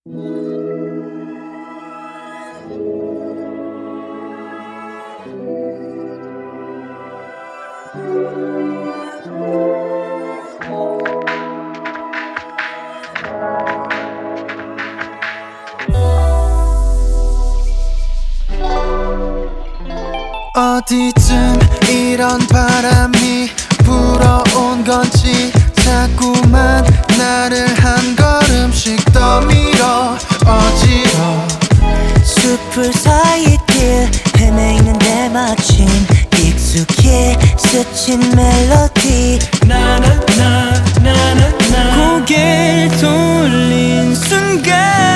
어디쯤 이런 바람이 불어온 건지 자꾸만 나를 한 걸음씩 더 밀어 어지러워. 숲을 사이 길 헤매이는데 마침 익숙해 스친 멜로디 나나나나나나 고개를 돌린 순간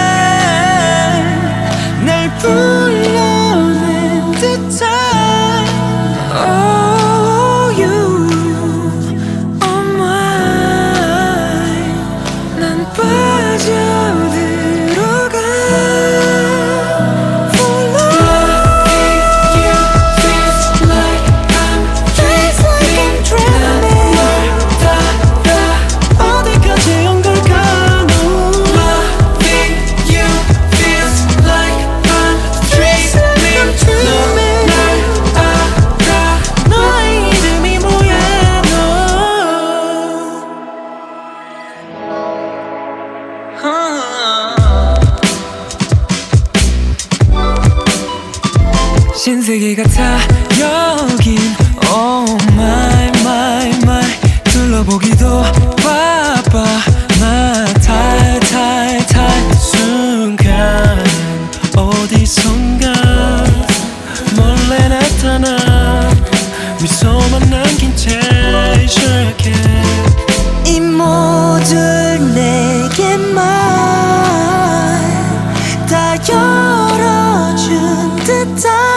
날 불러낸 듯한 Oh you oh mine 난 빠져들어가 신세계 같아 여긴 Oh my my my 둘러보기도 바빠 나 탈탈탈 순간 어디선가 몰래 나타나 미소만 남긴 채 shake it 이 모든 내게만 다 열어준 듯한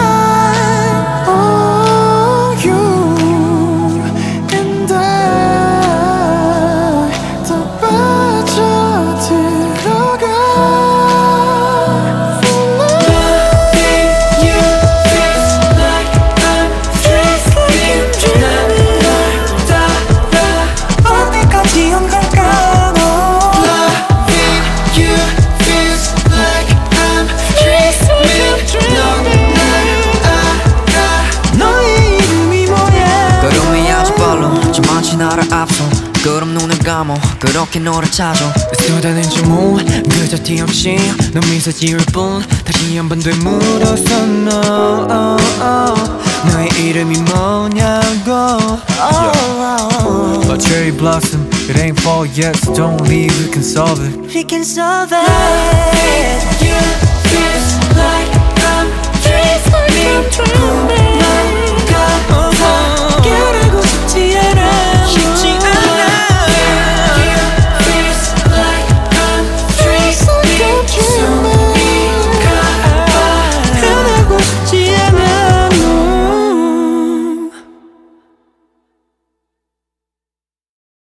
나를 앞서 그럼 눈을 감어 그렇게 너를 찾아 수다는 주문 그저 티 없이 너 미소 지을 뿐 다시 한번 되물어서 no 너의 이름이 뭐냐고 A cherry blossom It ain't fall yet so don't leave we can solve it We can solve it You feel like I'm dreaming